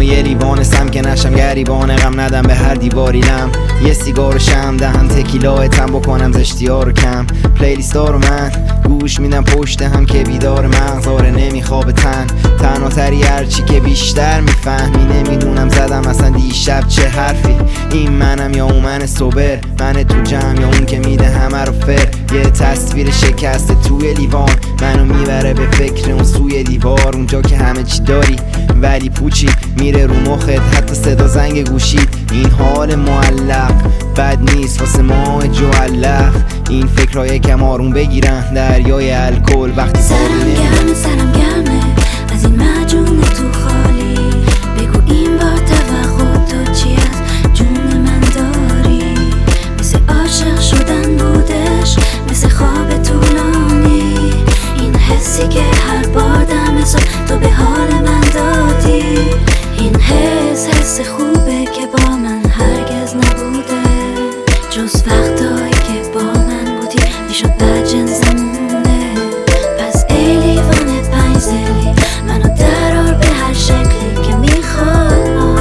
یه لیوانستم که نشم گریبان غم ندم به هر دیواریلم. یه سیگار شم دهن تکیلا تم بکنم زشتی‌ها رو کم. پلیلیستا رو من گوش میدم پشت هم که بیدار مغزاره نمیخواب تنها تری هرچی که بیشتر میفهمی. نمیدونم زدم اصلا دیشب چه حرفی. این منم یا اون من صبر، من تو جمع یا اون که میده همه رو فر. یه تصویر شکسته توی لیوان منو میبره به فکر اون سوی دیوار. اونجا که همه چی داری ولی پوچی میره رو مخت، حتی صدا زنگ گوشید. این حال معلق بد نیست واسه ما جوالق. این فکرهای کم آروم بگیرن دریای الکل وقتی سرم گرمه از این مجون تو خالی. بگو این بار توقع تو چی از جون من داری؟ مثل عاشق شدن بودش، مثل خواب طولانی. این حسی که هر بار دم صبح تو به حال من دادی. این حس خوبه که با من هرگز نبوده، جز وقتایی که با من بودی میشد بدجنسمونه. پس ای لیوان پنجزلی منو درار به هر شکلی که میخواد.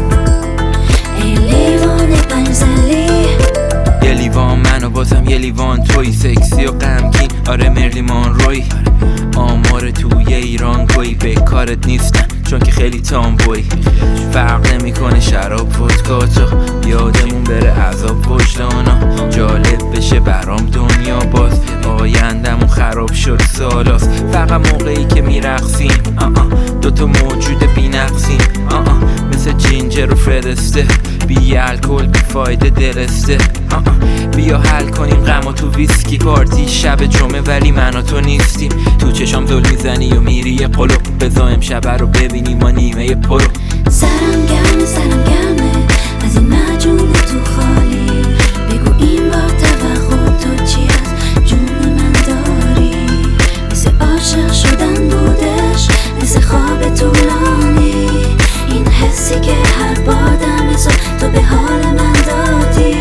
ای لیوان پنجزلی یه لیوان من و بازم یه لیوان توی، سکسی و غمگین آره مرلیمان روی. آمار توی ایران کوی به کارت نیستن چون که خیلی تامبوی. فرق نمیکنه شراب ودکا تو یادمون بره عذاب وجدانا. جالب بشه برام دنیا باز آیندمون خراب شد سالاست. فقط موقعی که میرقصیم دوتا موجود بی نقصیم مثل جینجر و فرسته، بی الکل بی فایده دلسته. بیا حل کنیم غم تو ویسکی. پارتی شب جمعه ولی من و تو نیستیم. تو چشام زل میزنی و میری یه قلو. بزا امشب رو ببینیم ما نیمه پرو. سرم گرمه از این مجون تو خالی. بگو این بار توقع تو چی از جون من داری؟ مثل عاشق شدن بودش، مثل خواب طولانی. این حسی که هر بار دم صبح تو به حال من دادی.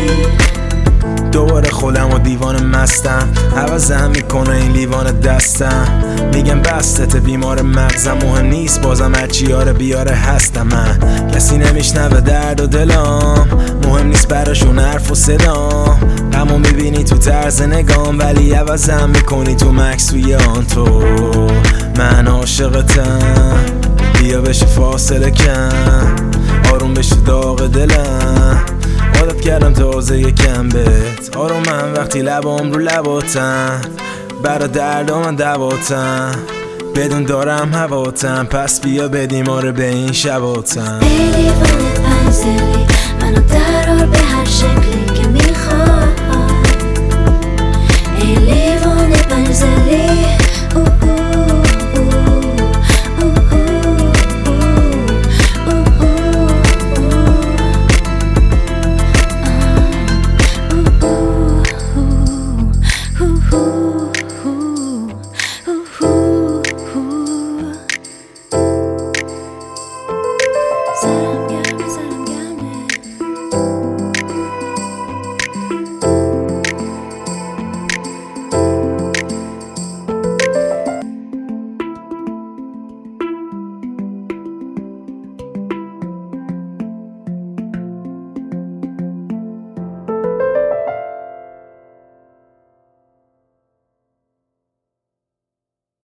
دوباره خودم و دیوان مستم عوضم میکنه این لیوان دستم. میگم بستت بیمار مغزم مهم نیست بازم هرچی یاره بیاره هستم. من کسی نمیشنوه درد و دلام، مهم نیست براشون حرف و صدام. غمو میبینی تو طرز نگام ولی عوضم میکنی تو مکسوی آن تو. من عاشقتم بیا بشه فاصله کم، آروم بشه داغ دلم. عادت کردم تازه یکم بهت آرومم وقتی لبام رو لباتم. برا دردا من دواتم بدون دارم هواتم. پس بیا بدیم آره به این شباتم. ای لیوان پنجزلی منو درار به هر شکلی که میخواد. ای لیوان پنجزلی سرم